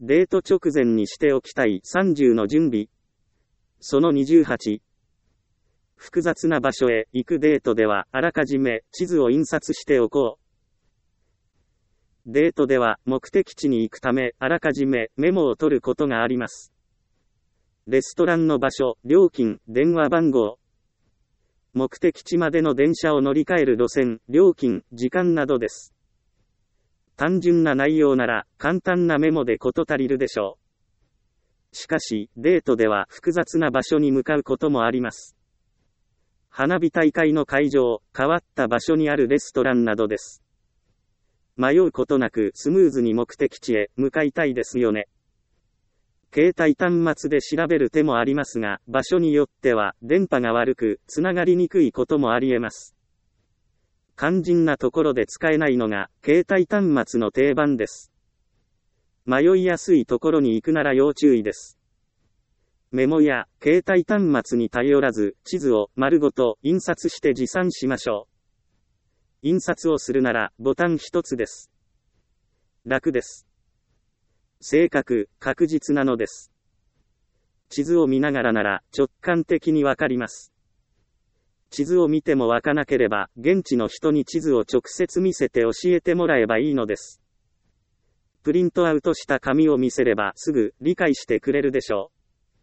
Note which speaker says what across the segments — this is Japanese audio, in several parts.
Speaker 1: デート直前にしておきたい30の準備。その28。複雑な場所へ行くデートではあらかじめ地図を印刷しておこう。デートでは目的地に行くためあらかじめメモを取ることがあります。レストランの場所、料金、電話番号。目的地までの電車を乗り換える路線、料金、時間などです。単純な内容なら簡単なメモで事足りるでしょう。しかし、デートでは複雑な場所に向かうこともあります。花火大会の会場、変わった場所にあるレストランなどです。迷うことなくスムーズに目的地へ向かいたいですよね。携帯端末で調べる手もありますが、場所によっては電波が悪く、つながりにくいこともあり得ます。肝心なところで使えないのが、携帯端末の定番です。迷いやすいところに行くなら要注意です。メモや携帯端末に頼らず、地図を丸ごと印刷して持参しましょう。印刷をするならボタン一つです。楽です。正確、確実なのです。地図を見ながらなら直感的にわかります。地図を見てもわからなければ、現地の人に地図を直接見せて教えてもらえばいいのです。プリントアウトした紙を見せればすぐ理解してくれるでしょう。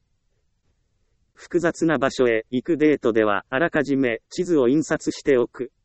Speaker 1: 複雑な場所へ行くデートではあらかじめ地図を印刷しておく。